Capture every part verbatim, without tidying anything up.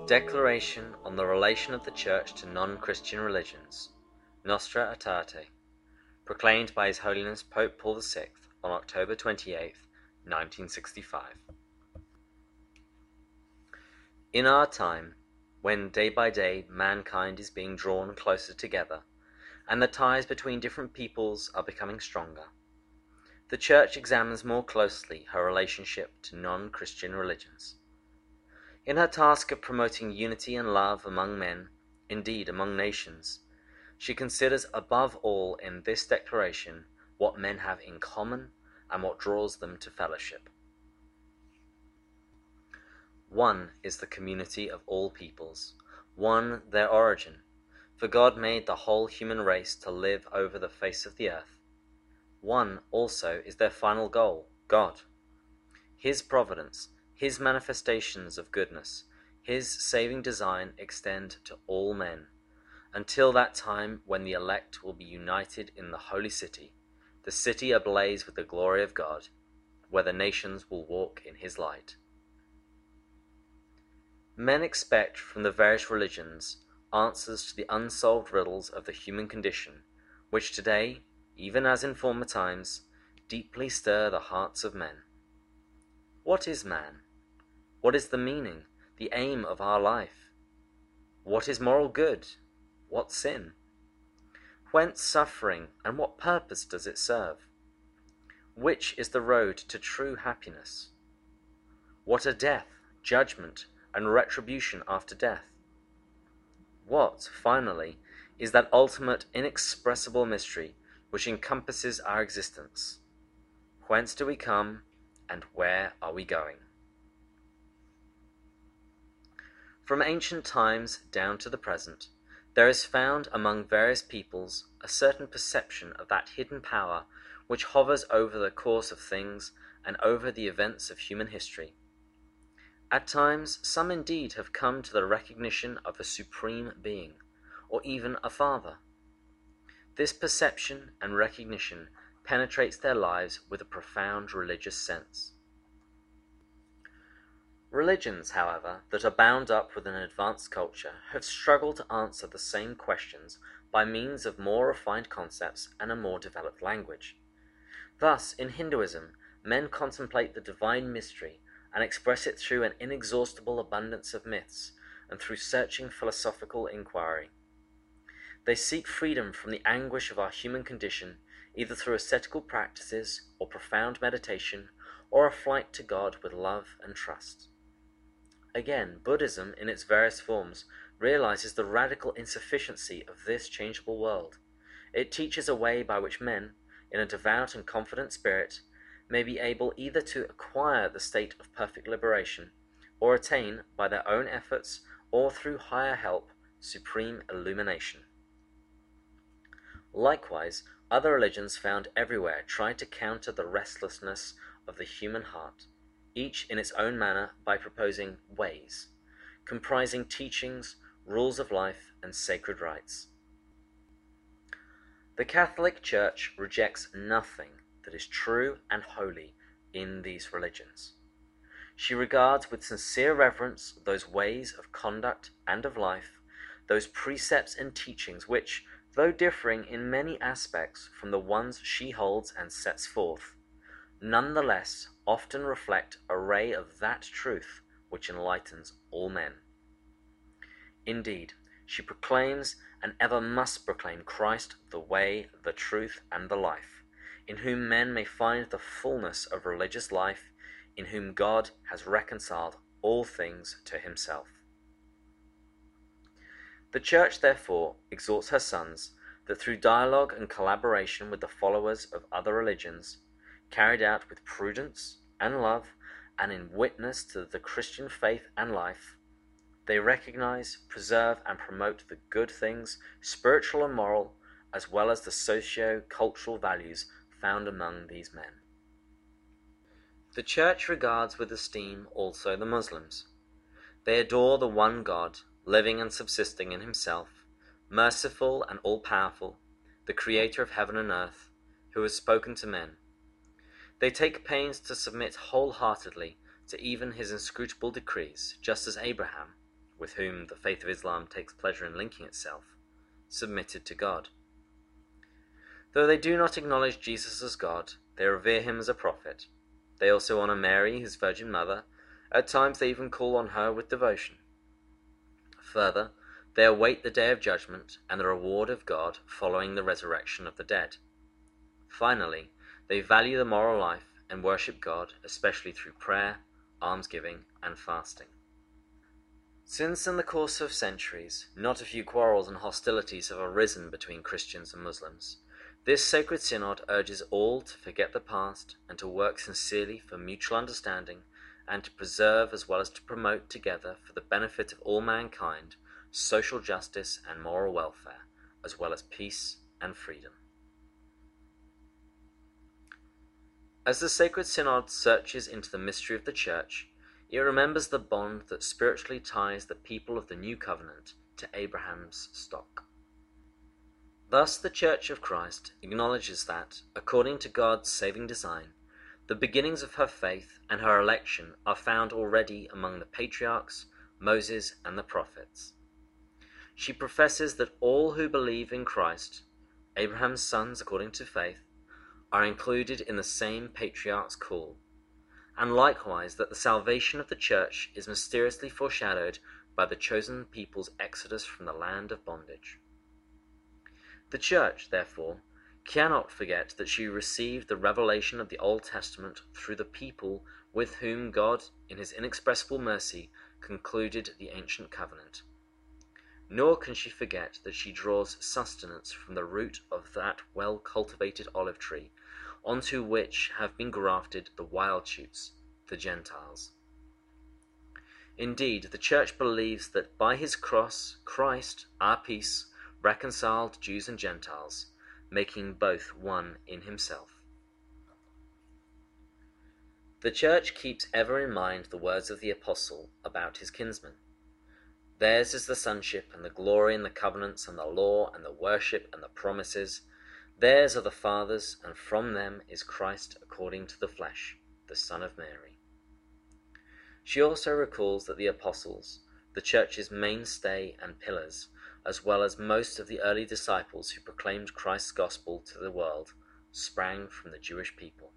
Declaration on the Relation of the Church to Non-Christian Religions, Nostra Aetate, proclaimed by His Holiness Pope Paul the Sixth on October twenty-eighth, nineteen sixty-five. In our time, when day by day mankind is being drawn closer together, and the ties between different peoples are becoming stronger, the Church examines more closely her relationship to non-Christian religions. In her task of promoting unity and love among men, indeed among nations, she considers above all in this declaration what men have in common and what draws them to fellowship. One is the community of all peoples, one their origin, for God made the whole human race to live over the face of the earth. One also is their final goal, God. His providence, His manifestations of goodness, His saving design extend to all men, until that time when the elect will be united in the holy city, the city ablaze with the glory of God, where the nations will walk in His light. Men expect from the various religions answers to the unsolved riddles of the human condition, which today, even as in former times, deeply stir the hearts of men. What is man? What is the meaning, the aim of our life? What is moral good? What sin? Whence suffering, and what purpose does it serve? Which is the road to true happiness? What are death, judgment, and retribution after death? What, finally, is that ultimate inexpressible mystery which encompasses our existence? Whence do we come, and where are we going? From ancient times down to the present, there is found among various peoples a certain perception of that hidden power which hovers over the course of things and over the events of human history. At times, some indeed have come to the recognition of a supreme being, or even a father. This perception and recognition penetrates their lives with a profound religious sense. Religions, however, that are bound up with an advanced culture have struggled to answer the same questions by means of more refined concepts and a more developed language. Thus, in Hinduism, men contemplate the divine mystery and express it through an inexhaustible abundance of myths and through searching philosophical inquiry. They seek freedom from the anguish of our human condition either through ascetical practices or profound meditation or a flight to God with love and trust. Again, Buddhism, in its various forms, realizes the radical insufficiency of this changeable world. It teaches a way by which men, in a devout and confident spirit, may be able either to acquire the state of perfect liberation, or attain, by their own efforts or through higher help, supreme illumination. Likewise, other religions found everywhere try to counter the restlessness of the human heart, each in its own manner by proposing ways, comprising teachings, rules of life, and sacred rites. The Catholic Church rejects nothing that is true and holy in these religions. She regards with sincere reverence those ways of conduct and of life, those precepts and teachings which, though differing in many aspects from the ones she holds and sets forth, nonetheless often reflect a ray of that truth which enlightens all men. Indeed, she proclaims and ever must proclaim Christ the way, the truth, and the life, in whom men may find the fullness of religious life, in whom God has reconciled all things to Himself. The Church, therefore, exhorts her sons that through dialogue and collaboration with the followers of other religions, carried out with prudence and love, and in witness to the Christian faith and life, they recognize, preserve, and promote the good things, spiritual and moral, as well as the socio-cultural values found among these men. The Church regards with esteem also the Muslims. They adore the one God, living and subsisting in Himself, merciful and all-powerful, the Creator of heaven and earth, who has spoken to men. They take pains to submit wholeheartedly to even His inscrutable decrees, just as Abraham, with whom the faith of Islam takes pleasure in linking itself, submitted to God. Though they do not acknowledge Jesus as God, they revere him as a prophet. They also honor Mary, his virgin mother. At times they even call on her with devotion. Further, they await the day of judgment and the reward of God following the resurrection of the dead. Finally, they value the moral life and worship God, especially through prayer, almsgiving, and fasting. Since in the course of centuries, not a few quarrels and hostilities have arisen between Christians and Muslims, this Sacred Synod urges all to forget the past and to work sincerely for mutual understanding and to preserve as well as to promote together for the benefit of all mankind social justice and moral welfare, as well as peace and freedom. As the Sacred Synod searches into the mystery of the Church, it remembers the bond that spiritually ties the people of the New Covenant to Abraham's stock. Thus the Church of Christ acknowledges that, according to God's saving design, the beginnings of her faith and her election are found already among the patriarchs, Moses, and the prophets. She professes that all who believe in Christ, Abraham's sons according to faith, are included in the same patriarch's call, and likewise that the salvation of the Church is mysteriously foreshadowed by the chosen people's exodus from the land of bondage. The Church, therefore, cannot forget that she received the revelation of the Old Testament through the people with whom God, in his inexpressible mercy, concluded the ancient covenant. Nor can she forget that she draws sustenance from the root of that well-cultivated olive tree, onto which have been grafted the wild shoots, the Gentiles. Indeed, the Church believes that by his cross, Christ, our peace, reconciled Jews and Gentiles, making both one in himself. The Church keeps ever in mind the words of the Apostle about his kinsmen. Theirs is the sonship and the glory and the covenants and the law and the worship and the promises. Theirs are the fathers, and from them is Christ according to the flesh, the Son of Mary. She also recalls that the apostles, the Church's mainstay and pillars, as well as most of the early disciples who proclaimed Christ's gospel to the world, sprang from the Jewish people.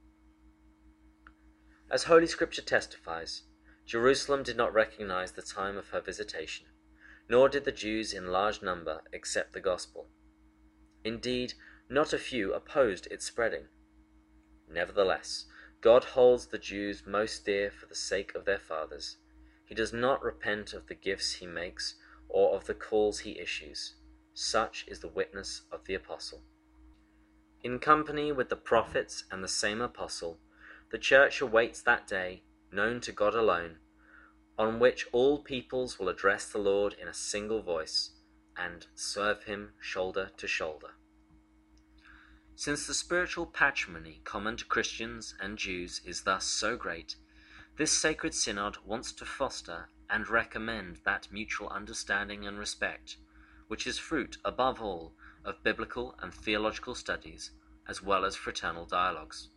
As Holy Scripture testifies, Jerusalem did not recognize the time of her visitation, nor did the Jews in large number accept the gospel. Indeed, not a few opposed its spreading. Nevertheless, God holds the Jews most dear for the sake of their fathers. He does not repent of the gifts he makes or of the calls he issues. Such is the witness of the apostle. In company with the prophets and the same apostle, the Church awaits that day, known to God alone, on which all peoples will address the Lord in a single voice and serve him shoulder to shoulder. Since the spiritual patrimony common to Christians and Jews is thus so great, this Sacred Synod wants to foster and recommend that mutual understanding and respect, which is fruit, above all, of biblical and theological studies, as well as fraternal dialogues.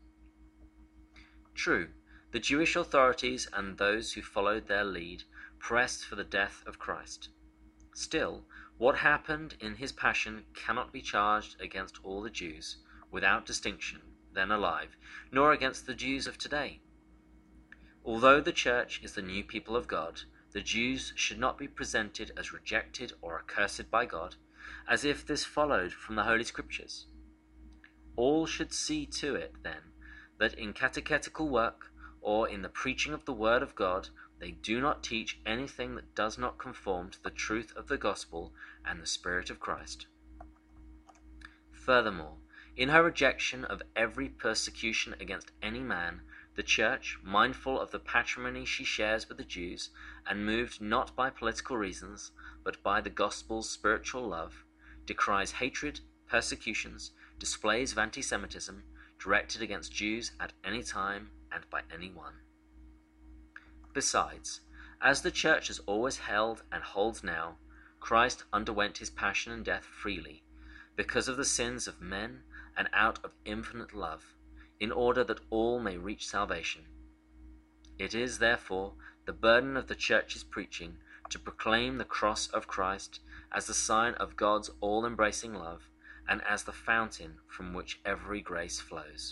True, the Jewish authorities and those who followed their lead pressed for the death of Christ. Still, what happened in his passion cannot be charged against all the Jews, without distinction, then alive, nor against the Jews of today. Although the Church is the new people of God, the Jews should not be presented as rejected or accursed by God, as if this followed from the Holy Scriptures. All should see to it, then, that in catechetical work, or in the preaching of the Word of God, they do not teach anything that does not conform to the truth of the gospel and the Spirit of Christ. Furthermore, in her rejection of every persecution against any man, the Church, mindful of the patrimony she shares with the Jews, and moved not by political reasons, but by the gospel's spiritual love, decries hatred, persecutions, displays of anti-Semitism, directed against Jews at any time and by anyone. Besides, as the Church has always held and holds now, Christ underwent his passion and death freely, because of the sins of men and out of infinite love, in order that all may reach salvation. It is, therefore, the burden of the Church's preaching to proclaim the cross of Christ as the sign of God's all-embracing love and as the fountain from which every grace flows.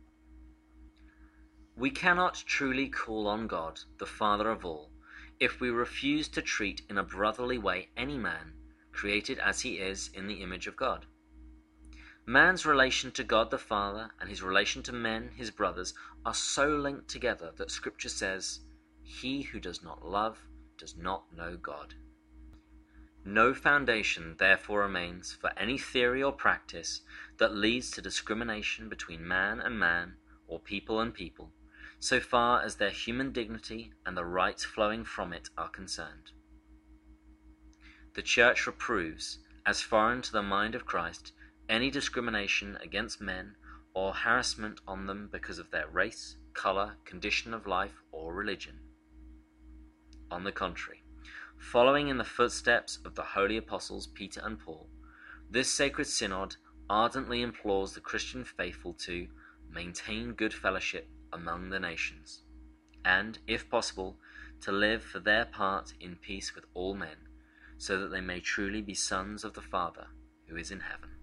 We cannot truly call on God, the Father of all, if we refuse to treat in a brotherly way any man, created as he is in the image of God. Man's relation to God the Father and his relation to men, his brothers, are so linked together that Scripture says, "He who does not love does not know God." No foundation therefore remains for any theory or practice that leads to discrimination between man and man, or people and people, so far as their human dignity and the rights flowing from it are concerned. The Church reproves, as foreign to the mind of Christ, any discrimination against men or harassment on them because of their race, color, condition of life, or religion. On the contrary, following in the footsteps of the holy apostles Peter and Paul, this sacred synod ardently implores the Christian faithful to maintain good fellowship among the nations, and, if possible, to live for their part in peace with all men, so that they may truly be sons of the Father who is in heaven.